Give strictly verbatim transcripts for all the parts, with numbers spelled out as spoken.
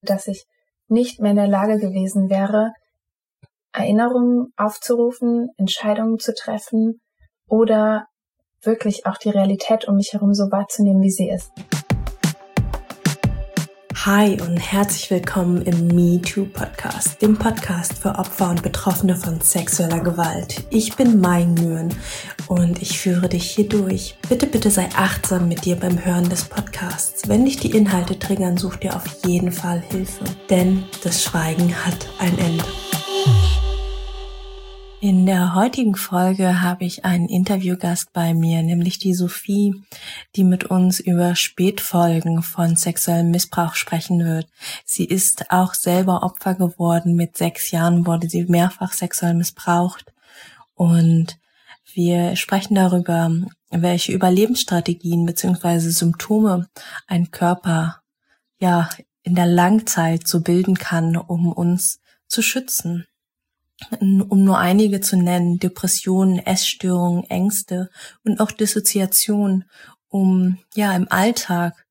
dass ich nicht mehr in der Lage gewesen wäre, Erinnerungen aufzurufen, Entscheidungen zu treffen oder wirklich auch die Realität um mich herum so wahrzunehmen, wie sie ist. Hi und herzlich willkommen im MeToo-Podcast, dem Podcast für Opfer und Betroffene von sexueller Gewalt. Ich bin Mai Nguyen und ich führe dich hier durch. Bitte, bitte sei achtsam mit dir beim Hören des Podcasts. Wenn dich die Inhalte triggern, such dir auf jeden Fall Hilfe, denn das Schweigen hat ein Ende. In der heutigen Folge habe ich einen Interviewgast bei mir, nämlich die Sophie, die mit uns über Spätfolgen von sexuellem Missbrauch sprechen wird. Sie ist auch selber Opfer geworden. Mit sechs Jahren wurde sie mehrfach sexuell missbraucht. Und wir sprechen darüber, welche Überlebensstrategien bzw. Symptome ein Körper ja in der Langzeit so bilden kann, um uns zu schützen. Um nur einige zu nennen: Depressionen, Essstörungen, Ängste und auch Dissoziation, um ja im Alltag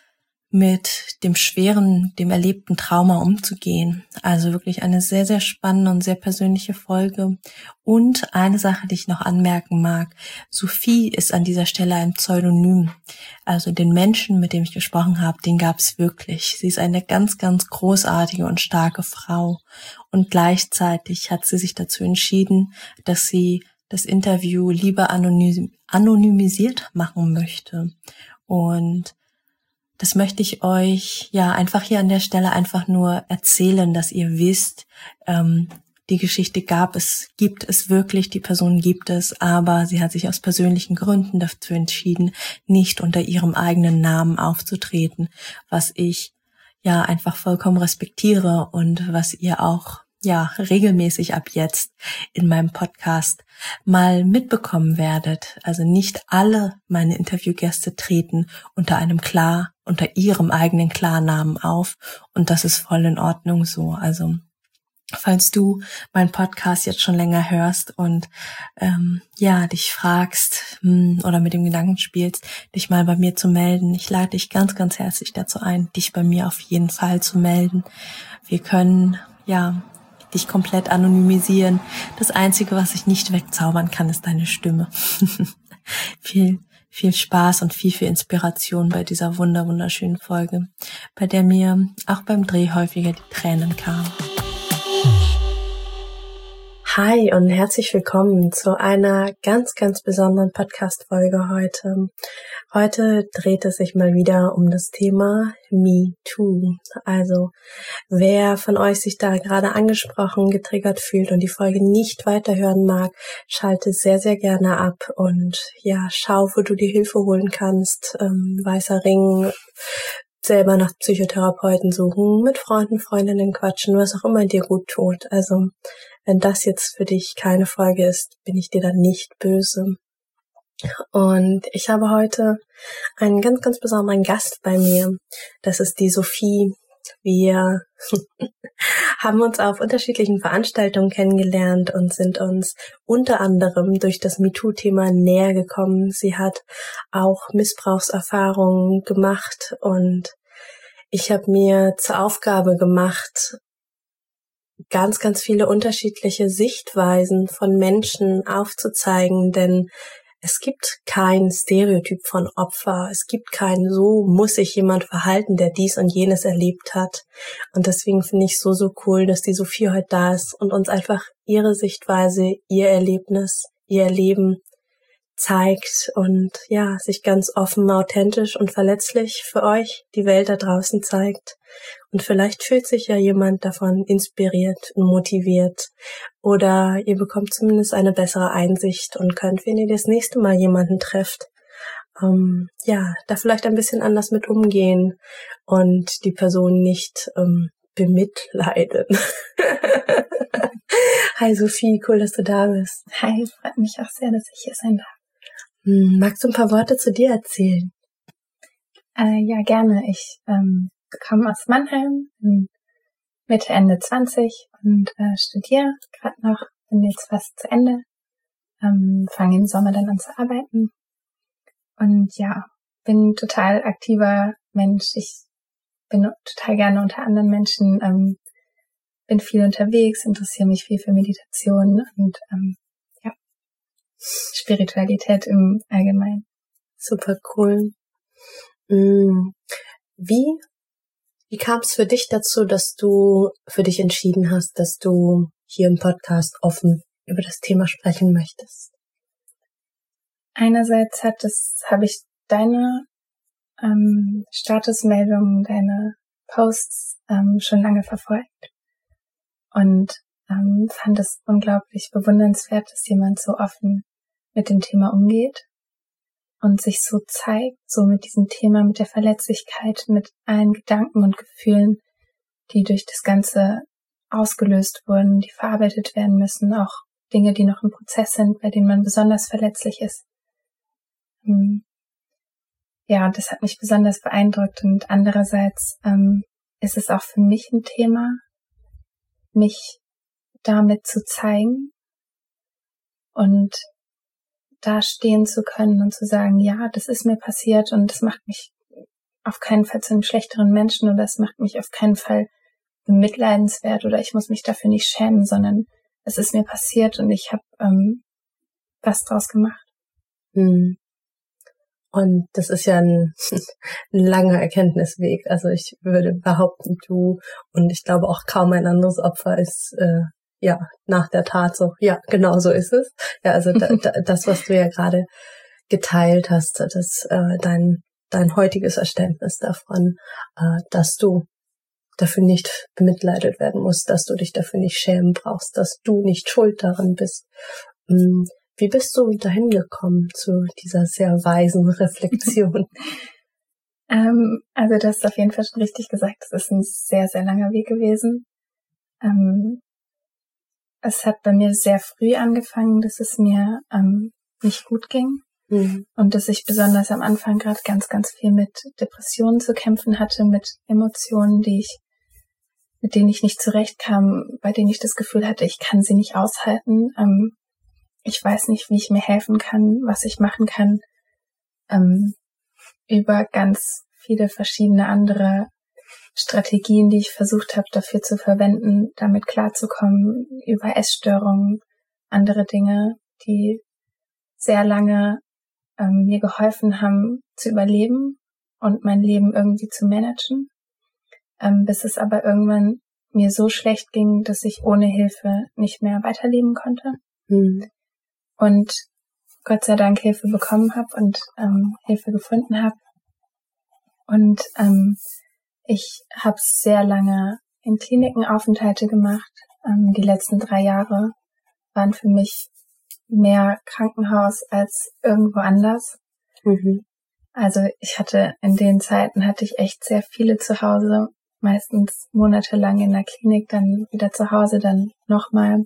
mit dem schweren, dem erlebten Trauma umzugehen. Also wirklich eine sehr, sehr spannende und sehr persönliche Folge. Und eine Sache, die ich noch anmerken mag: Sophie ist an dieser Stelle ein Pseudonym. Also den Menschen, mit dem ich gesprochen habe, den gab es wirklich. Sie ist eine ganz, ganz großartige und starke Frau. Und gleichzeitig hat sie sich dazu entschieden, dass sie das Interview lieber anonym, anonymisiert machen möchte. Und das möchte ich euch ja einfach hier an der Stelle einfach nur erzählen, dass ihr wisst, ähm, die Geschichte gab es, gibt es wirklich, die Person gibt es, aber sie hat sich aus persönlichen Gründen dazu entschieden, nicht unter ihrem eigenen Namen aufzutreten, was ich ja einfach vollkommen respektiere und was ihr auch ja regelmäßig ab jetzt in meinem Podcast mal mitbekommen werdet. Also nicht alle meine Interviewgäste treten unter einem klar, unter ihrem eigenen Klarnamen auf, und das ist voll in Ordnung so. Also falls du meinen Podcast jetzt schon länger hörst und ähm, ja dich fragst hm, oder mit dem Gedanken spielst, dich mal bei mir zu melden, ich lade dich ganz, ganz herzlich dazu ein, dich bei mir auf jeden Fall zu melden. Wir können ja dich komplett anonymisieren. Das Einzige, was ich nicht wegzaubern kann, ist deine Stimme. viel, viel Spaß und viel, viel Inspiration bei dieser wunder, wunderschönen Folge, bei der mir auch beim Dreh häufiger die Tränen kamen. Hi und herzlich willkommen zu einer ganz, ganz besonderen Podcast-Folge heute. Heute dreht es sich mal wieder um das Thema MeToo. Also wer von euch sich da gerade angesprochen, getriggert fühlt und die Folge nicht weiterhören mag, schalte sehr, sehr gerne ab und ja, schau, wo du die Hilfe holen kannst. Ähm, Weißer Ring, selber nach Psychotherapeuten suchen, mit Freunden, Freundinnen quatschen, was auch immer dir gut tut. Also wenn das jetzt für dich keine Folge ist, bin ich dir dann nicht böse. Und ich habe heute einen ganz, ganz besonderen Gast bei mir. Das ist die Sophie. Wir haben uns auf unterschiedlichen Veranstaltungen kennengelernt und sind uns unter anderem durch das MeToo-Thema näher gekommen. Sie hat auch Missbrauchserfahrungen gemacht und ich habe mir zur Aufgabe gemacht, ganz, ganz viele unterschiedliche Sichtweisen von Menschen aufzuzeigen, denn es gibt kein Stereotyp von Opfer. Es gibt kein, so muss sich jemand verhalten, der dies und jenes erlebt hat. Und deswegen finde ich so, so cool, dass die Sophie heute da ist und uns einfach ihre Sichtweise, ihr Erlebnis, ihr Erleben zeigt und ja, sich ganz offen, authentisch und verletzlich für euch die Welt da draußen zeigt. Und vielleicht fühlt sich ja jemand davon inspiriert und motiviert. Oder ihr bekommt zumindest eine bessere Einsicht und könnt, wenn ihr das nächste Mal jemanden trefft, ähm, ja, da vielleicht ein bisschen anders mit umgehen und die Person nicht ähm, bemitleiden. Hi Sophie, cool, dass du da bist. Hi, freut mich auch sehr, dass ich hier sein darf. Hm, magst du ein paar Worte zu dir erzählen? Äh, ja, gerne. Ich ähm, komme aus Mannheim, bin Mitte, Ende zwanzig und äh, studiere gerade noch, bin jetzt fast zu Ende, ähm, fange im Sommer dann an zu arbeiten und ja, bin total aktiver Mensch. Ich bin total gerne unter anderen Menschen, ähm, bin viel unterwegs, interessiere mich viel für Meditation und ähm, ja, Spiritualität im Allgemeinen. Super cool. Mm. Wie, wie kam es für dich dazu, dass du für dich entschieden hast, dass du hier im Podcast offen über das Thema sprechen möchtest? Einerseits hat es, habe ich deine ähm, Statusmeldungen, deine Posts ähm, schon lange verfolgt und ähm, fand es unglaublich bewundernswert, dass jemand so offen mit dem Thema umgeht und sich so zeigt, so mit diesem Thema, mit der Verletzlichkeit, mit allen Gedanken und Gefühlen, die durch das Ganze ausgelöst wurden, die verarbeitet werden müssen, auch Dinge, die noch im Prozess sind, bei denen man besonders verletzlich ist. Ja, das hat mich besonders beeindruckt und andererseits ähm, ist es auch für mich ein Thema, mich damit zu zeigen und da stehen zu können und zu sagen, ja, das ist mir passiert und das macht mich auf keinen Fall zu einem schlechteren Menschen oder es macht mich auf keinen Fall bemitleidenswert oder ich muss mich dafür nicht schämen, sondern es ist mir passiert und ich habe ähm, was draus gemacht. Hm. Und das ist ja ein, ein langer Erkenntnisweg. Also ich würde behaupten, du und ich glaube auch kaum ein anderes Opfer ist äh, ja nach der Tat so. Ja, genau so ist es. Ja, also da, da, das, was du ja gerade geteilt hast, das äh, dein dein heutiges Verständnis davon, äh, dass du dafür nicht bemitleidet werden musst, dass du dich dafür nicht schämen brauchst, dass du nicht schuld daran bist. Mm. Wie bist du dahin gekommen zu dieser sehr weisen Reflexion? ähm, also du hast auf jeden Fall schon richtig gesagt, es ist ein sehr, sehr langer Weg gewesen. Ähm, es hat bei mir sehr früh angefangen, dass es mir ähm, nicht gut ging mhm. und dass ich besonders am Anfang gerade ganz, ganz viel mit Depressionen zu kämpfen hatte, mit Emotionen, die ich, mit denen ich nicht zurechtkam, bei denen ich das Gefühl hatte, ich kann sie nicht aushalten. Ähm, Ich weiß nicht, wie ich mir helfen kann, was ich machen kann, ähm, über ganz viele verschiedene andere Strategien, die ich versucht habe, dafür zu verwenden, damit klarzukommen, über Essstörungen, andere Dinge, die sehr lange ähm, mir geholfen haben, zu überleben und mein Leben irgendwie zu managen, ähm, bis es aber irgendwann mir so schlecht ging, dass ich ohne Hilfe nicht mehr weiterleben konnte. Mhm. Und Gott sei Dank Hilfe bekommen habe und ähm, Hilfe gefunden habe. Und ähm, ich habe sehr lange in Kliniken Aufenthalte gemacht. Ähm, die letzten drei Jahre waren für mich mehr Krankenhaus als irgendwo anders. Mhm. Also ich hatte in den Zeiten hatte ich echt sehr viele zu Hause, meistens monatelang in der Klinik, dann wieder zu Hause, dann nochmal.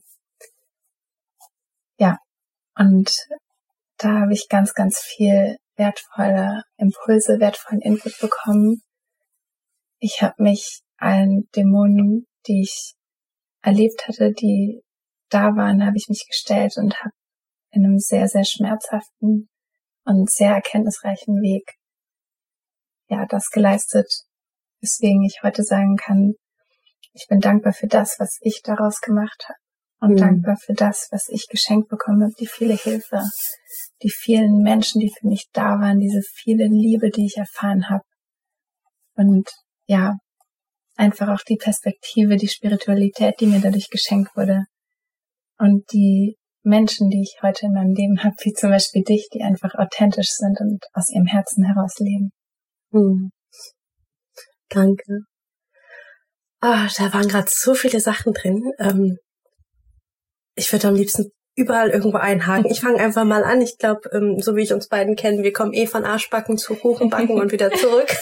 Ja. Und da habe ich ganz, ganz viel wertvolle Impulse, wertvollen Input bekommen. Ich habe mich allen Dämonen, die ich erlebt hatte, die da waren, habe ich mich gestellt und habe in einem sehr, sehr schmerzhaften und sehr erkenntnisreichen Weg ja das geleistet, weswegen ich heute sagen kann, ich bin dankbar für das, was ich daraus gemacht habe. Und mhm. dankbar für das, was ich geschenkt bekommen habe, die viele Hilfe, die vielen Menschen, die für mich da waren, diese viele Liebe, die ich erfahren habe. Und ja, einfach auch die Perspektive, die Spiritualität, die mir dadurch geschenkt wurde. Und die Menschen, die ich heute in meinem Leben habe, wie zum Beispiel dich, die einfach authentisch sind und aus ihrem Herzen heraus leben. Mhm. Danke. Ah, da waren gerade so viele Sachen drin. Ähm, ich würde am liebsten überall irgendwo einhaken. Ich fange einfach mal an. Ich glaube, ähm, so wie ich uns beiden kennen, wir kommen eh von Arschbacken zu Kuchenbacken und wieder zurück.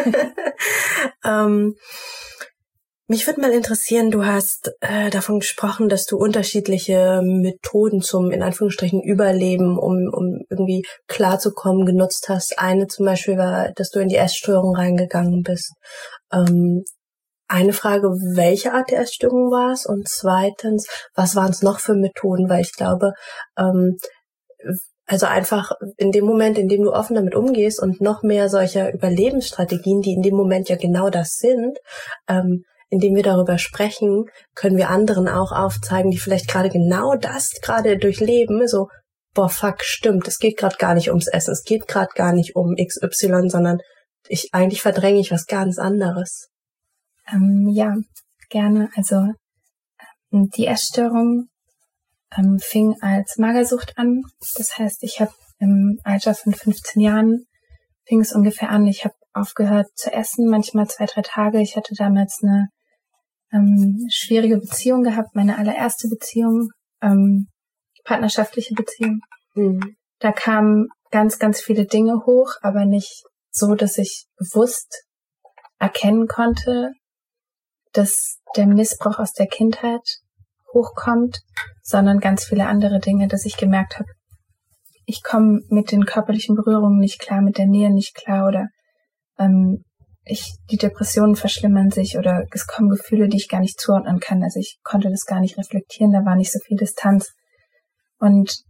ähm, mich würde mal interessieren, du hast äh, davon gesprochen, dass du unterschiedliche Methoden zum, in Anführungsstrichen, Überleben, um, um irgendwie klarzukommen, genutzt hast. Eine zum Beispiel war, dass du in die Essstörung reingegangen bist. Ähm, Eine Frage, welche Art der Essstörung war es? Und zweitens, was waren es noch für Methoden? Weil ich glaube, ähm, Also einfach in dem Moment, in dem du offen damit umgehst und noch mehr solcher Überlebensstrategien, die in dem Moment ja genau das sind, ähm, indem wir darüber sprechen, können wir anderen auch aufzeigen, die vielleicht gerade genau das gerade durchleben, so, boah, fuck, stimmt, es geht gerade gar nicht ums Essen, es geht gerade gar nicht um X Y, sondern ich eigentlich verdränge ich was ganz anderes. Ähm, ja, gerne. Also die Essstörung ähm, fing als Magersucht an. Das heißt, ich habe im Alter von fünfzehn Jahren fing es ungefähr an. Ich habe aufgehört zu essen, manchmal zwei, drei Tage. Ich hatte damals eine ähm, schwierige Beziehung gehabt, meine allererste Beziehung, ähm, partnerschaftliche Beziehung. Mhm. Da kamen ganz, ganz viele Dinge hoch, aber nicht so, dass ich bewusst erkennen konnte, dass der Missbrauch aus der Kindheit hochkommt, sondern ganz viele andere Dinge, dass ich gemerkt habe, ich komme mit den körperlichen Berührungen nicht klar, mit der Nähe nicht klar oder ähm, ich die Depressionen verschlimmern sich oder es kommen Gefühle, die ich gar nicht zuordnen kann. Also ich konnte das gar nicht reflektieren, da war nicht so viel Distanz. Und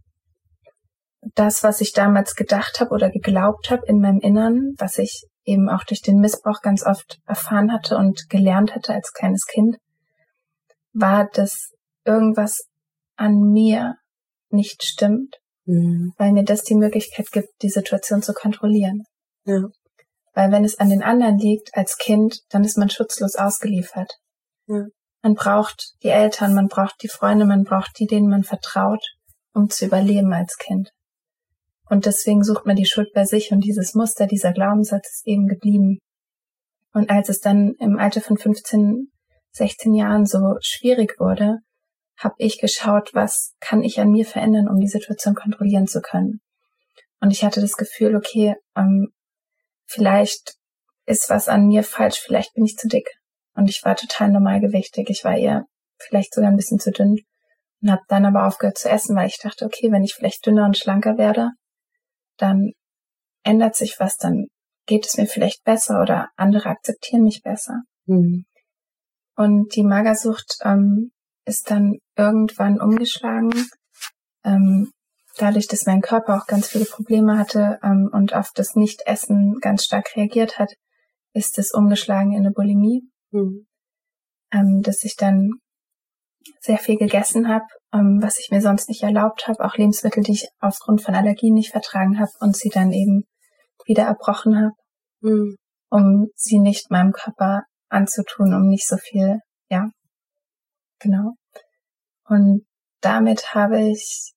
das, was ich damals gedacht habe oder geglaubt habe in meinem Innern, was ich eben auch durch den Missbrauch ganz oft erfahren hatte und gelernt hatte als kleines Kind, war, dass irgendwas an mir nicht stimmt, mhm. weil mir das die Möglichkeit gibt, die Situation zu kontrollieren. Ja. Weil wenn es an den anderen liegt als Kind, dann ist man schutzlos ausgeliefert. Ja. Man braucht die Eltern, man braucht die Freunde, man braucht die, denen man vertraut, um zu überleben als Kind. Und deswegen sucht man die Schuld bei sich und dieses Muster, dieser Glaubenssatz ist eben geblieben. Und als es dann im Alter von fünfzehn, sechzehn Jahren so schwierig wurde, habe ich geschaut, was kann ich an mir verändern, um die Situation kontrollieren zu können. Und ich hatte das Gefühl, okay, ähm, vielleicht ist was an mir falsch, vielleicht bin ich zu dick. Und ich war total normalgewichtig, ich war eher vielleicht sogar ein bisschen zu dünn und habe dann aber aufgehört zu essen, weil ich dachte, okay, wenn ich vielleicht dünner und schlanker werde, dann ändert sich was, dann geht es mir vielleicht besser oder andere akzeptieren mich besser. Mhm. Und die Magersucht ähm, ist dann irgendwann umgeschlagen, ähm, dadurch, dass mein Körper auch ganz viele Probleme hatte ähm, und auf das Nicht-Essen ganz stark reagiert hat, ist es umgeschlagen in eine Bulimie, mhm. ähm, dass ich dann sehr viel gegessen habe, ähm, was ich mir sonst nicht erlaubt habe, auch Lebensmittel, die ich aufgrund von Allergien nicht vertragen habe und sie dann eben wieder erbrochen habe, mhm. um sie nicht meinem Körper anzutun, um nicht so viel, ja, genau. Und damit habe ich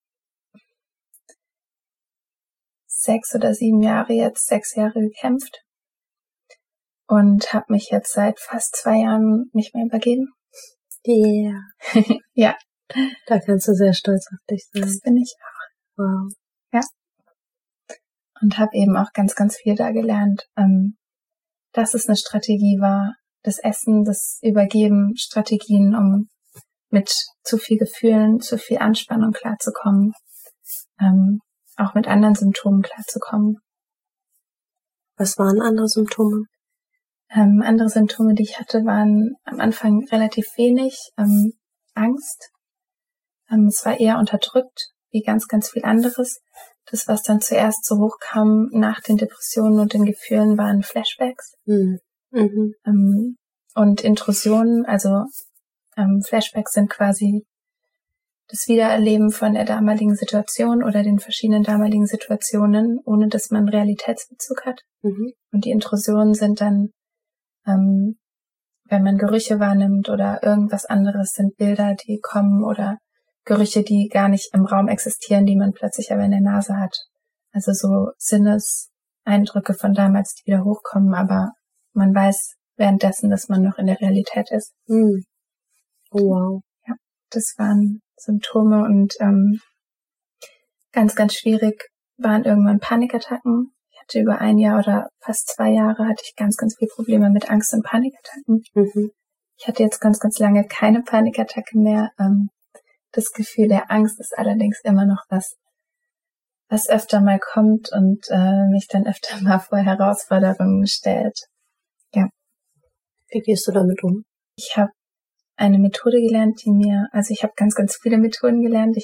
sechs oder sieben Jahre jetzt, sechs Jahre gekämpft und habe mich jetzt seit fast zwei Jahren nicht mehr übergeben. Yeah. Ja. Da kannst du sehr stolz auf dich sein. Das bin ich auch. Wow. Ja. Und habe eben auch ganz, ganz viel da gelernt, ähm, dass es eine Strategie war, das Essen, das Übergeben, Strategien, um mit zu viel Gefühlen, zu viel Anspannung klarzukommen, ähm, auch mit anderen Symptomen klarzukommen. Was waren andere Symptome? Ähm, andere Symptome, die ich hatte, waren am Anfang relativ wenig. Ähm, Angst. Ähm, es war eher unterdrückt, wie ganz, ganz viel anderes. Das, was dann zuerst so hochkam nach den Depressionen und den Gefühlen, waren Flashbacks. Mhm. Mhm. Ähm, und Intrusionen, also ähm, Flashbacks sind quasi das Wiedererleben von der damaligen Situation oder den verschiedenen damaligen Situationen, ohne dass man Realitätsbezug hat. Mhm. Und die Intrusionen sind dann, ähm, wenn man Gerüche wahrnimmt oder irgendwas anderes, sind Bilder, die kommen oder Gerüche, die gar nicht im Raum existieren, die man plötzlich aber in der Nase hat. Also so Sinneseindrücke von damals, die wieder hochkommen, aber man weiß währenddessen, dass man noch in der Realität ist. Mhm. Oh, wow. Ja, das waren Symptome und ähm, ganz, ganz schwierig waren irgendwann Panikattacken. Ich hatte über ein Jahr oder fast zwei Jahre hatte ich ganz, ganz viele Probleme mit Angst- und Panikattacken. Mhm. Ich hatte jetzt ganz, ganz lange keine Panikattacke mehr. Ähm, das Gefühl der Angst ist allerdings immer noch was, was öfter mal kommt und äh, mich dann öfter mal vor Herausforderungen stellt. Ja. Wie gehst du damit um? Ich habe eine Methode gelernt, die mir, also ich habe ganz, ganz viele Methoden gelernt. Ich habe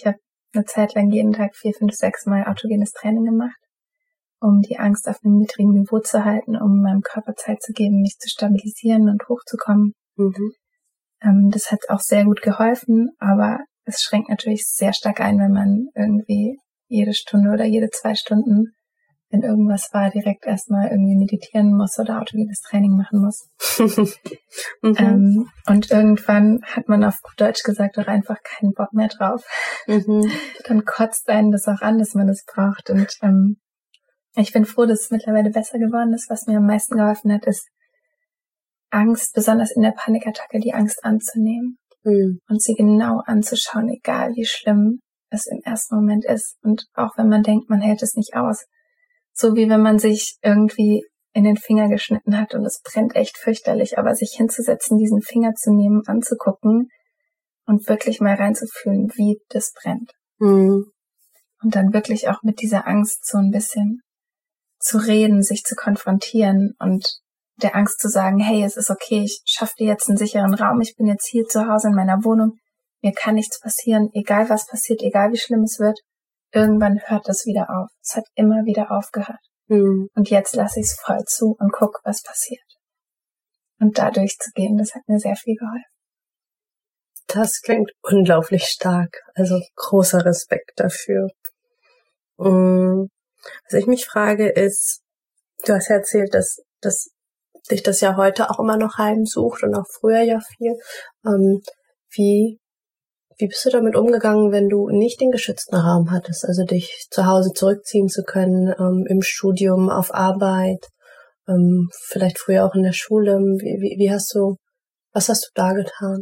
eine Zeit lang jeden Tag vier, fünf, sechs Mal autogenes Training gemacht, um die Angst auf einem niedrigen Niveau zu halten, um meinem Körper Zeit zu geben, mich zu stabilisieren und hochzukommen. Mhm. Ähm, das hat auch sehr gut geholfen, aber es schränkt natürlich sehr stark ein, wenn man irgendwie jede Stunde oder jede zwei Stunden, wenn irgendwas war, direkt erstmal irgendwie meditieren muss oder autogenes Training machen muss. mhm. ähm, und irgendwann hat man auf gut Deutsch gesagt auch einfach keinen Bock mehr drauf. Mhm. Dann kotzt einen das auch an, dass man das braucht. Und ähm, ich bin froh, dass es mittlerweile besser geworden ist. Was mir am meisten geholfen hat, ist Angst, besonders in der Panikattacke, die Angst anzunehmen mhm. und sie genau anzuschauen, egal wie schlimm es im ersten Moment ist. Und auch wenn man denkt, man hält es nicht aus. So wie wenn man sich irgendwie in den Finger geschnitten hat und es brennt echt fürchterlich, aber sich hinzusetzen, diesen Finger zu nehmen, anzugucken und wirklich mal reinzufühlen, wie das brennt. Mhm. Und dann wirklich auch mit dieser Angst so ein bisschen zu reden, sich zu konfrontieren und der Angst zu sagen, hey, es ist okay, ich schaffe dir jetzt einen sicheren Raum, ich bin jetzt hier zu Hause in meiner Wohnung, mir kann nichts passieren, egal was passiert, egal wie schlimm es wird. Irgendwann hört das wieder auf. Es hat immer wieder aufgehört. Mhm. Und jetzt lasse ich es voll zu und guck, was passiert. Und da durchzugehen, das hat mir sehr viel geholfen. Das klingt unglaublich stark. Also großer Respekt dafür. Mhm. Was ich mich frage ist, du hast ja erzählt, dass, dass dich das ja heute auch immer noch heimsucht und auch früher ja viel. Ähm, wie Wie bist du damit umgegangen, wenn du nicht den geschützten Raum hattest, also dich zu Hause zurückziehen zu können, ähm, im Studium, auf Arbeit, ähm, vielleicht früher auch in der Schule? Wie, wie, wie hast du, was hast du da getan?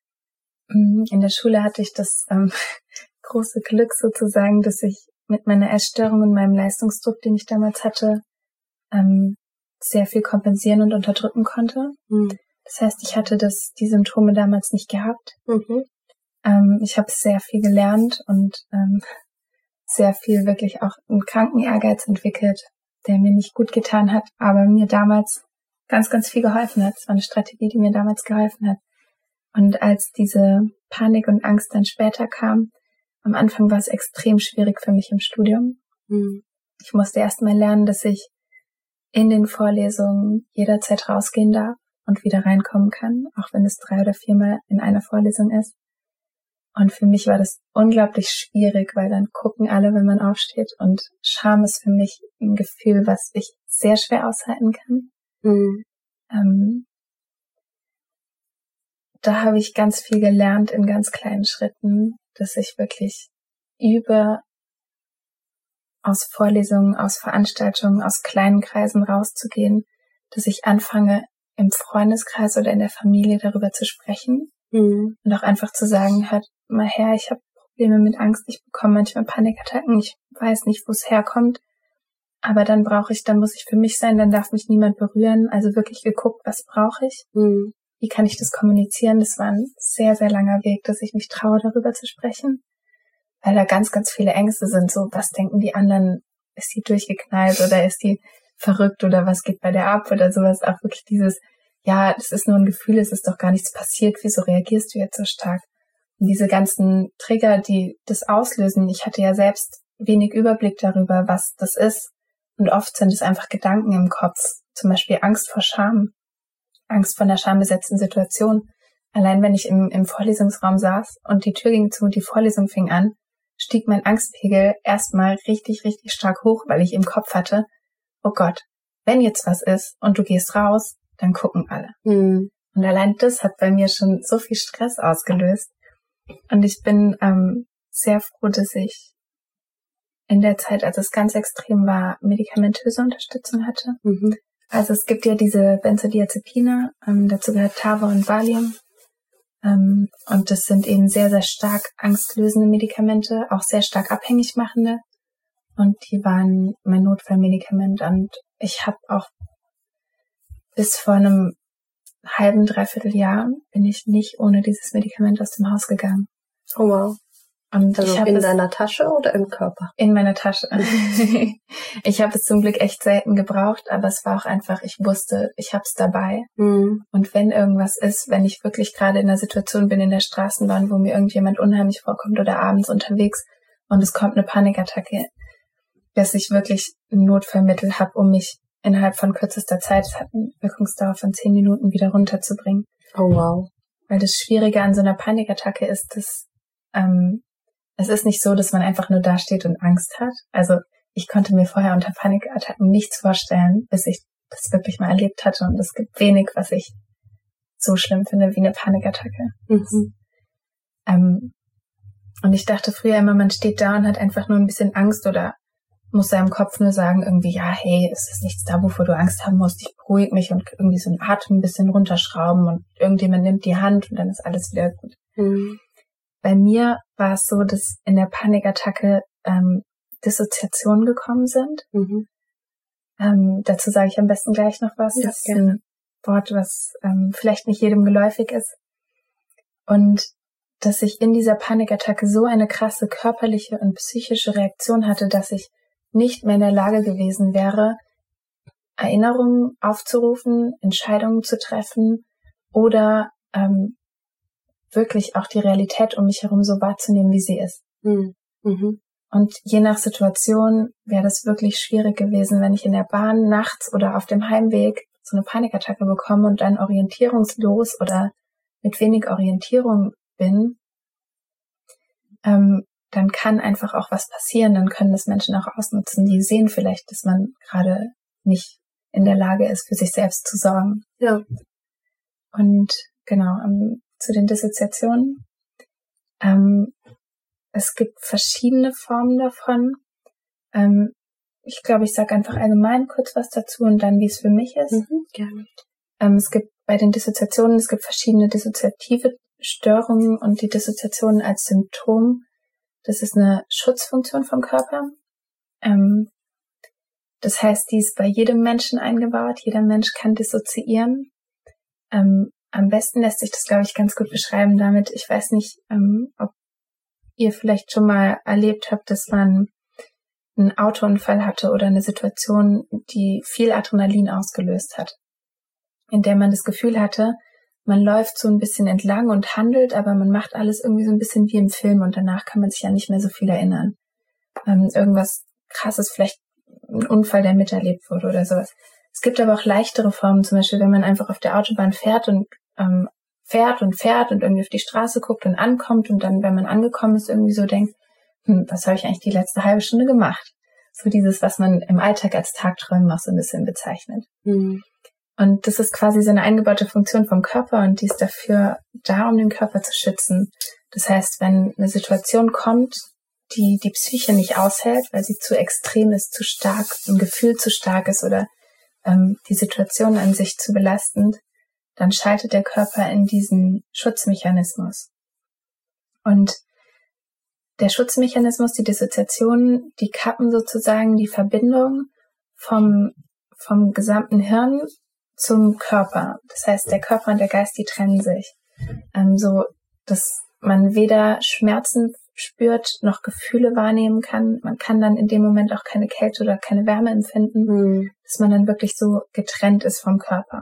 In der Schule hatte ich das ähm, große Glück sozusagen, dass ich mit meiner Essstörung und meinem Leistungsdruck, den ich damals hatte, ähm, sehr viel kompensieren und unterdrücken konnte. Mhm. Das heißt, ich hatte das, die Symptome damals nicht gehabt. Mhm. Ähm, ich habe sehr viel gelernt und ähm, sehr viel wirklich auch einen kranken Ehrgeiz entwickelt, der mir nicht gut getan hat, aber mir damals ganz, ganz viel geholfen hat. Es war eine Strategie, die mir damals geholfen hat. Und als diese Panik und Angst dann später kam, am Anfang war es extrem schwierig für mich im Studium. Mhm. Ich musste erst mal lernen, dass ich in den Vorlesungen jederzeit rausgehen darf und wieder reinkommen kann, auch wenn es drei oder viermal in einer Vorlesung ist. Und für mich war das unglaublich schwierig, weil dann gucken alle, wenn man aufsteht. Und Scham ist für mich ein Gefühl, was ich sehr schwer aushalten kann. Mhm. Ähm, da habe ich ganz viel gelernt in ganz kleinen Schritten, dass ich wirklich übe, aus Vorlesungen, aus Veranstaltungen, aus kleinen Kreisen rauszugehen, dass ich anfange, im Freundeskreis oder in der Familie darüber zu sprechen. Mhm. Und auch einfach zu sagen, hört mal her, ich habe Probleme mit Angst, ich bekomme manchmal Panikattacken, ich weiß nicht, wo es herkommt, aber dann brauche ich, dann muss ich für mich sein, dann darf mich niemand berühren, also wirklich geguckt, was brauche ich, mhm. wie kann ich das kommunizieren, das war ein sehr, sehr langer Weg, dass ich mich traue, darüber zu sprechen, weil da ganz, ganz viele Ängste sind, so, was denken die anderen, ist die durchgeknallt oder ist die verrückt oder was geht bei der ab oder sowas, auch wirklich dieses, ja, das ist nur ein Gefühl, es ist doch gar nichts passiert, wieso reagierst du jetzt so stark? Und diese ganzen Trigger, die das auslösen, ich hatte ja selbst wenig Überblick darüber, was das ist. Und oft sind es einfach Gedanken im Kopf, zum Beispiel Angst vor Scham, Angst vor einer schambesetzten Situation. Allein wenn ich im, im Vorlesungsraum saß und die Tür ging zu und die Vorlesung fing an, stieg mein Angstpegel erstmal richtig, richtig stark hoch, weil ich im Kopf hatte, oh Gott, wenn jetzt was ist und du gehst raus, dann gucken alle. Mhm. Und allein das hat bei mir schon so viel Stress ausgelöst. Und ich bin ähm, sehr froh, dass ich in der Zeit, als es ganz extrem war, medikamentöse Unterstützung hatte. Mhm. Also es gibt ja diese Benzodiazepine, ähm, dazu gehört Tavor und Valium. Ähm, und das sind eben sehr, sehr stark angstlösende Medikamente, auch sehr stark abhängig machende. Und die waren mein Notfallmedikament. Und ich habe auch bis vor einem halben, dreiviertel Jahr bin ich nicht ohne dieses Medikament aus dem Haus gegangen. Oh wow. Und also ich in deiner Tasche oder im Körper? In meiner Tasche. Ich habe es zum Glück echt selten gebraucht, aber es war auch einfach, ich wusste, ich habe es dabei. Mhm. Und wenn irgendwas ist, wenn ich wirklich gerade in einer Situation bin in der Straßenbahn, wo mir irgendjemand unheimlich vorkommt oder abends unterwegs, und es kommt eine Panikattacke, dass ich wirklich ein Notfallmittel habe, um mich innerhalb von kürzester Zeit, es hat eine Wirkungsdauer von zehn Minuten, wieder runterzubringen. Oh wow. Weil das Schwierige an so einer Panikattacke ist, dass ähm, es ist nicht so, dass man einfach nur dasteht und Angst hat. Also ich konnte mir vorher unter Panikattacken nichts vorstellen, bis ich das wirklich mal erlebt hatte. Und es gibt wenig, was ich so schlimm finde wie eine Panikattacke. Mhm. Ähm, und ich dachte früher immer, man steht da und hat einfach nur ein bisschen Angst oder muss seinem Kopf nur sagen, irgendwie, ja, hey, es ist nichts da, wovor du Angst haben musst. Ich beruhige mich und irgendwie so einen Atem ein bisschen runterschrauben und irgendjemand nimmt die Hand und dann ist alles wieder gut. Mhm. Bei mir war es so, dass in der Panikattacke ähm, Dissoziationen gekommen sind. Mhm. Ähm, dazu sage ich am besten gleich noch was. Ja, das ist gerne. ein Wort, was ähm, vielleicht nicht jedem geläufig ist. Und dass ich in dieser Panikattacke so eine krasse körperliche und psychische Reaktion hatte, dass ich nicht mehr in der Lage gewesen wäre, Erinnerungen aufzurufen, Entscheidungen zu treffen oder ähm, wirklich auch die Realität um mich herum so wahrzunehmen, wie sie ist. Mhm. Mhm. Und je nach Situation wäre das wirklich schwierig gewesen, wenn ich in der Bahn nachts oder auf dem Heimweg so eine Panikattacke bekomme und dann orientierungslos oder mit wenig Orientierung bin, ähm, dann kann einfach auch was passieren, dann können das Menschen auch ausnutzen, die sehen vielleicht, dass man gerade nicht in der Lage ist, für sich selbst zu sorgen. Ja. Und genau, um, zu den Dissoziationen. Ähm, es gibt verschiedene Formen davon. Ähm, ich glaube, ich sage einfach allgemein kurz was dazu und dann, wie es für mich ist. Mhm, gerne. Ähm, es gibt bei den Dissoziationen, es gibt verschiedene dissoziative Störungen und die Dissoziationen als Symptom, das ist eine Schutzfunktion vom Körper. Ähm, das heißt, die ist bei jedem Menschen eingebaut. Jeder Mensch kann dissoziieren. Ähm, am besten lässt sich das, glaube ich, ganz gut beschreiben damit. Ich weiß nicht, ähm, ob ihr vielleicht schon mal erlebt habt, dass man einen Autounfall hatte oder eine Situation, die viel Adrenalin ausgelöst hat, in der man das Gefühl hatte, man läuft so ein bisschen entlang und handelt, aber man macht alles irgendwie so ein bisschen wie im Film und danach kann man sich ja nicht mehr so viel erinnern. Ähm, irgendwas Krasses, vielleicht ein Unfall, der miterlebt wurde oder sowas. Es gibt aber auch leichtere Formen, zum Beispiel, wenn man einfach auf der Autobahn fährt und ähm, fährt und fährt und irgendwie auf die Straße guckt und ankommt und dann, wenn man angekommen ist, irgendwie so denkt, hm, was habe ich eigentlich die letzte halbe Stunde gemacht? So dieses, was man im Alltag als Tagträumen auch so ein bisschen bezeichnet. Mhm. Und das ist quasi so eine eingebaute Funktion vom Körper und die ist dafür da, um den Körper zu schützen. Das heißt, wenn eine Situation kommt, die die Psyche nicht aushält, weil sie zu extrem ist, zu stark, ein Gefühl zu stark ist oder ähm, die Situation an sich zu belastend, dann schaltet der Körper in diesen Schutzmechanismus. Und der Schutzmechanismus, die Dissoziation, die kappen sozusagen die Verbindung vom, vom gesamten Hirn zum Körper. Das heißt, der Körper und der Geist, die trennen sich. Ähm, so, dass man weder Schmerzen spürt, noch Gefühle wahrnehmen kann. Man kann dann in dem Moment auch keine Kälte oder keine Wärme empfinden, Mhm. dass man dann wirklich so getrennt ist vom Körper.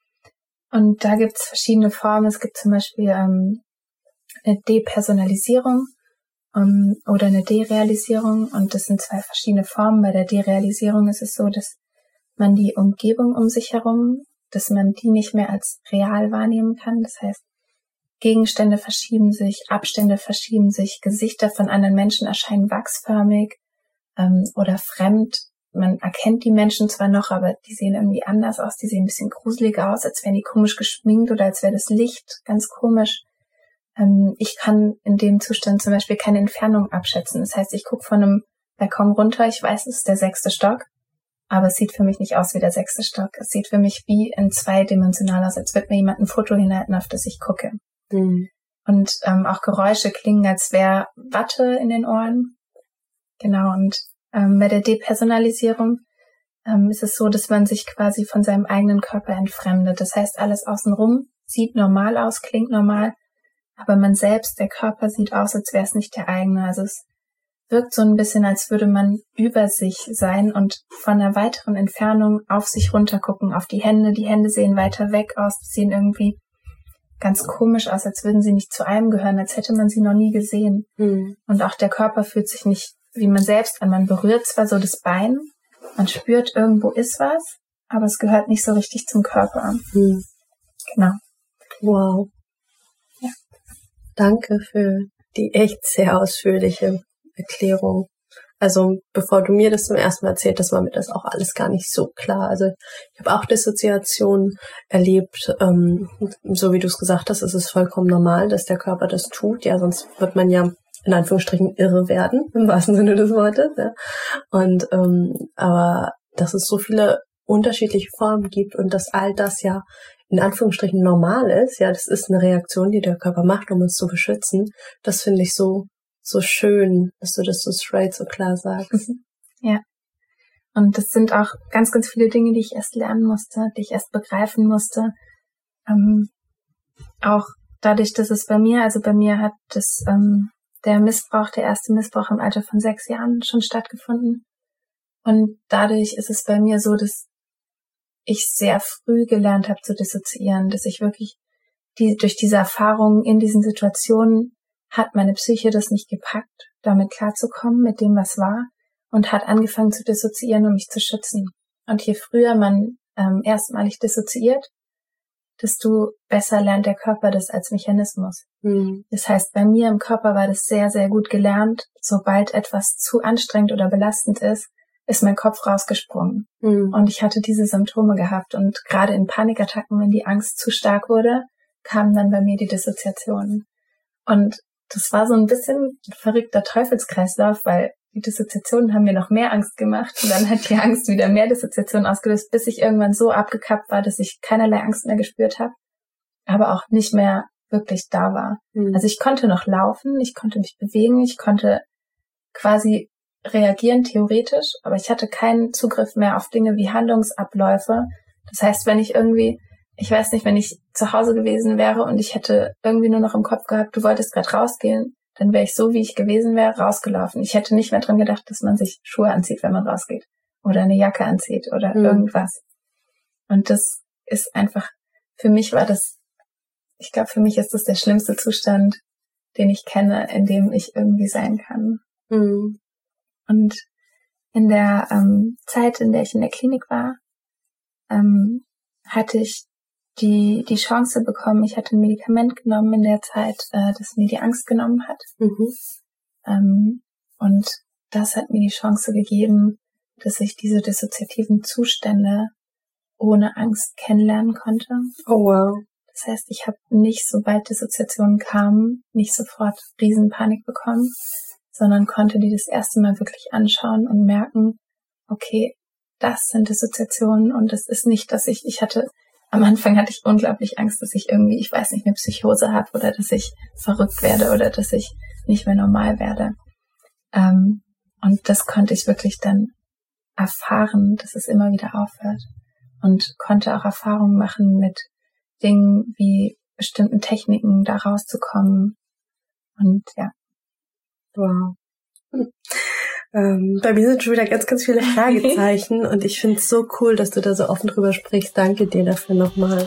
Und da gibt's verschiedene Formen. Es gibt zum Beispiel ähm, eine Depersonalisierung um, oder eine Derealisierung. Und das sind zwei verschiedene Formen. Bei der Derealisierung ist es so, dass man die Umgebung um sich herum, dass man die nicht mehr als real wahrnehmen kann. Das heißt, Gegenstände verschieben sich, Abstände verschieben sich, Gesichter von anderen Menschen erscheinen wachsförmig ähm, oder fremd. Man erkennt die Menschen zwar noch, aber die sehen irgendwie anders aus. Die sehen ein bisschen gruseliger aus, als wären die komisch geschminkt oder als wäre das Licht ganz komisch. Ähm, ich kann in dem Zustand zum Beispiel keine Entfernung abschätzen. Das heißt, ich gucke von einem Balkon runter, ich weiß, es ist der sechste Stock, aber es sieht für mich nicht aus wie der sechste Stock. Es sieht für mich wie in zweidimensional aus, als würde mir jemand ein Foto hinhalten, auf das ich gucke. Mhm. Und ähm, auch Geräusche klingen, als wäre Watte in den Ohren. Genau, und ähm, bei der Depersonalisierung ähm, ist es so, dass man sich quasi von seinem eigenen Körper entfremdet. Das heißt, alles außenrum sieht normal aus, klingt normal, aber man selbst, der Körper, sieht aus, als wäre es nicht der eigene. Also es wirkt so ein bisschen, als würde man über sich sein und von einer weiteren Entfernung auf sich runtergucken, auf die Hände. Die Hände sehen weiter weg aus, die sehen irgendwie ganz komisch aus, als würden sie nicht zu einem gehören, als hätte man sie noch nie gesehen. Mhm. Und auch der Körper fühlt sich nicht wie man selbst an. Man berührt zwar so das Bein, man spürt, irgendwo ist was, aber es gehört nicht so richtig zum Körper. Mhm. Genau. Wow. Ja. Danke für die echt sehr ausführliche Erklärung. Also bevor du mir das zum ersten Mal erzählt hast, war mir das auch alles gar nicht so klar. Also ich habe auch Dissoziation erlebt, ähm, so wie du es gesagt hast, ist es vollkommen normal, dass der Körper das tut. Ja, sonst wird man ja in Anführungsstrichen irre werden, im wahrsten Sinne des Wortes. Ja. Und ähm, aber dass es so viele unterschiedliche Formen gibt und dass all das ja in Anführungsstrichen normal ist, ja, das ist eine Reaktion, die der Körper macht, um uns zu beschützen. Das finde ich so so schön, dass du das so straight, so klar sagst. Ja. Und das sind auch ganz, ganz viele Dinge, die ich erst lernen musste, die ich erst begreifen musste. Ähm, auch dadurch, dass es bei mir, also bei mir hat das ähm, der Missbrauch, der erste Missbrauch im Alter von sechs Jahren schon stattgefunden. Und dadurch ist es bei mir so, dass ich sehr früh gelernt habe zu dissoziieren, dass ich wirklich die durch diese Erfahrungen in diesen Situationen hat meine Psyche das nicht gepackt, damit klarzukommen mit dem, was war, und hat angefangen zu dissoziieren, um mich zu schützen. Und je früher man ähm, erstmalig dissoziiert, desto besser lernt der Körper das als Mechanismus. Mhm. Das heißt, bei mir im Körper war das sehr, sehr gut gelernt. Sobald etwas zu anstrengend oder belastend ist, ist mein Kopf rausgesprungen. Mhm. Und ich hatte diese Symptome gehabt. Und gerade in Panikattacken, wenn die Angst zu stark wurde, kamen dann bei mir die Dissoziationen. Und das war so ein bisschen ein verrückter Teufelskreislauf, weil die Dissoziationen haben mir noch mehr Angst gemacht. Und dann hat die Angst wieder mehr Dissoziationen ausgelöst, bis ich irgendwann so abgekappt war, dass ich keinerlei Angst mehr gespürt habe, aber auch nicht mehr wirklich da war. Mhm. Also ich konnte noch laufen, ich konnte mich bewegen, ich konnte quasi reagieren theoretisch, aber ich hatte keinen Zugriff mehr auf Dinge wie Handlungsabläufe. Das heißt, wenn ich irgendwie, ich weiß nicht, wenn ich zu Hause gewesen wäre und ich hätte irgendwie nur noch im Kopf gehabt, du wolltest gerade rausgehen, dann wäre ich so, wie ich gewesen wäre, rausgelaufen. Ich hätte nicht mehr dran gedacht, dass man sich Schuhe anzieht, wenn man rausgeht. Oder eine Jacke anzieht oder mhm. irgendwas. Und das ist einfach, für mich war das, ich glaube, für mich ist das der schlimmste Zustand, den ich kenne, in dem ich irgendwie sein kann. Mhm. Und in der ähm, Zeit, in der ich in der Klinik war, ähm, hatte ich die die Chance bekommen, ich hatte ein Medikament genommen in der Zeit, äh, das mir die Angst genommen hat. Mhm. Ähm, und das hat mir die Chance gegeben, dass ich diese dissoziativen Zustände ohne Angst kennenlernen konnte. Oh wow. Das heißt, ich habe nicht, sobald Dissoziationen kamen, nicht sofort Riesenpanik bekommen, sondern konnte die das erste Mal wirklich anschauen und merken, okay, das sind Dissoziationen und es ist nicht, dass ich, ich hatte, am Anfang hatte ich unglaublich Angst, dass ich irgendwie, ich weiß nicht, eine Psychose habe oder dass ich verrückt werde oder dass ich nicht mehr normal werde. Ähm, und das konnte ich wirklich dann erfahren, dass es immer wieder aufhört. Und konnte auch Erfahrungen machen mit Dingen wie bestimmten Techniken, da rauszukommen. Und ja. Wow. Hm. Ähm, bei mir sind schon wieder ganz, ganz viele Fragezeichen und ich finde es so cool, dass du da so offen drüber sprichst. Danke dir dafür nochmal.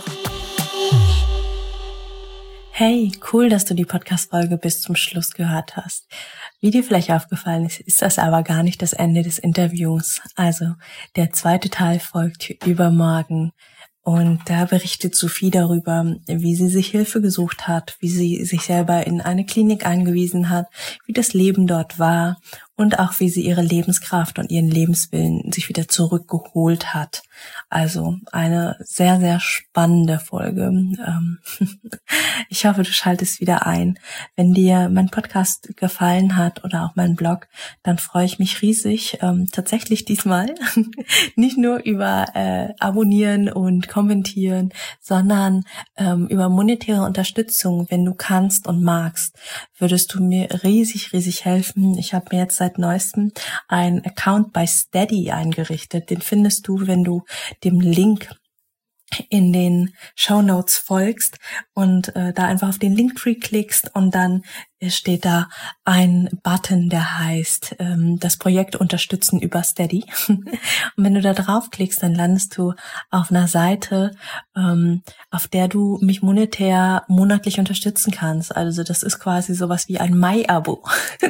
Hey, cool, dass du die Podcast-Folge bis zum Schluss gehört hast. Wie dir vielleicht aufgefallen ist, ist das aber gar nicht das Ende des Interviews. Also, der zweite Teil folgt übermorgen. Und da berichtet Sophie darüber, wie sie sich Hilfe gesucht hat, wie sie sich selber in eine Klinik eingewiesen hat, wie das Leben dort war und auch wie sie ihre Lebenskraft und ihren Lebenswillen sich wieder zurückgeholt hat. Also eine sehr, sehr spannende Folge. Ich hoffe, du schaltest wieder ein. Wenn dir mein Podcast gefallen hat oder auch mein Blog, dann freue ich mich riesig, ähm, tatsächlich diesmal nicht nur über äh, Abonnieren und Kommentieren, sondern ähm, über monetäre Unterstützung, wenn du kannst und magst, würdest du mir riesig, riesig helfen. Ich habe mir jetzt seit neuestem einen Account bei Steady eingerichtet. Den findest du, wenn du dem Link in den Shownotes folgst und äh, da einfach auf den Linktree klickst und dann steht da ein Button, der heißt ähm, das Projekt unterstützen über Steady. Und wenn du da draufklickst, dann landest du auf einer Seite, ähm, auf der du mich monetär monatlich unterstützen kannst. Also das ist quasi sowas wie ein Mai-Abo.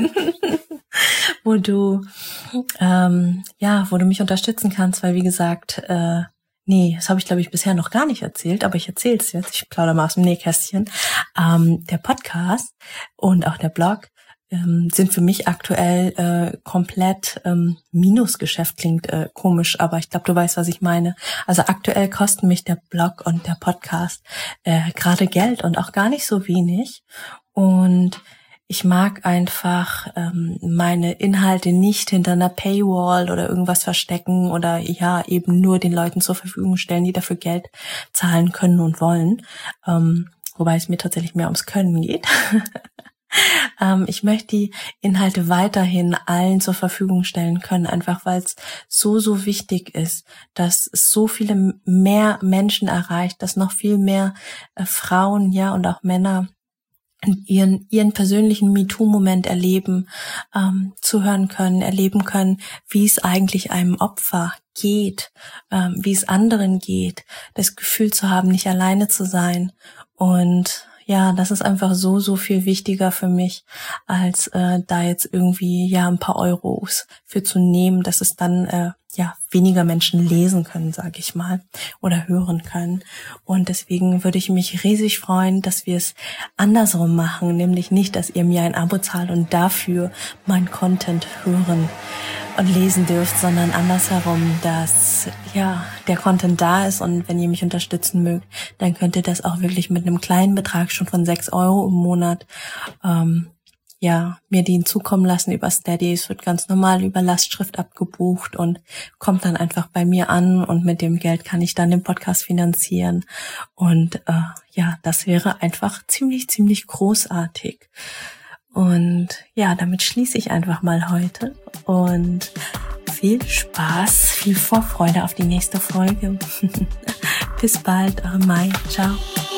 wo du ähm, ja, wo du mich unterstützen kannst, weil wie gesagt, äh, nee, das habe ich glaube ich bisher noch gar nicht erzählt, aber ich erzähle es jetzt, ich plaudere mal aus dem Nähkästchen. Ähm, der Podcast und auch der Blog ähm, sind für mich aktuell äh, komplett ähm, Minusgeschäft, klingt äh, komisch, aber ich glaube, du weißt, was ich meine. Also aktuell kosten mich der Blog und der Podcast äh, gerade Geld und auch gar nicht so wenig. Und ich mag einfach ähm, meine Inhalte nicht hinter einer Paywall oder irgendwas verstecken oder ja eben nur den Leuten zur Verfügung stellen, die dafür Geld zahlen können und wollen. Ähm, wobei es mir tatsächlich mehr ums Können geht. ähm, ich möchte die Inhalte weiterhin allen zur Verfügung stellen können, einfach weil es so, so wichtig ist, dass es so viele mehr Menschen erreicht, dass noch viel mehr äh, Frauen, ja, und auch Männer ihren ihren persönlichen MeToo-Moment erleben, ähm, zuhören können, erleben können, wie es eigentlich einem Opfer geht, ähm, wie es anderen geht, das Gefühl zu haben, nicht alleine zu sein. Und ja, das ist einfach so, so viel wichtiger für mich, als äh, da jetzt irgendwie ja ein paar Euros für zu nehmen, dass es dann äh, ja weniger Menschen lesen können, sage ich mal, oder hören können. Und deswegen würde ich mich riesig freuen, dass wir es andersrum machen, nämlich nicht, dass ihr mir ein Abo zahlt und dafür mein Content hören und lesen dürft, sondern andersherum, dass ja der Content da ist und wenn ihr mich unterstützen mögt, dann könnt ihr das auch wirklich mit einem kleinen Betrag schon von sechs Euro im Monat ähm, ja mir den zukommen lassen über Steady. Es wird ganz normal über Lastschrift abgebucht und kommt dann einfach bei mir an und mit dem Geld kann ich dann den Podcast finanzieren und äh, ja, das wäre einfach ziemlich, ziemlich großartig. Und ja, damit schließe ich einfach mal heute und viel Spaß, viel Vorfreude auf die nächste Folge. Bis bald, eure Mai. Ciao.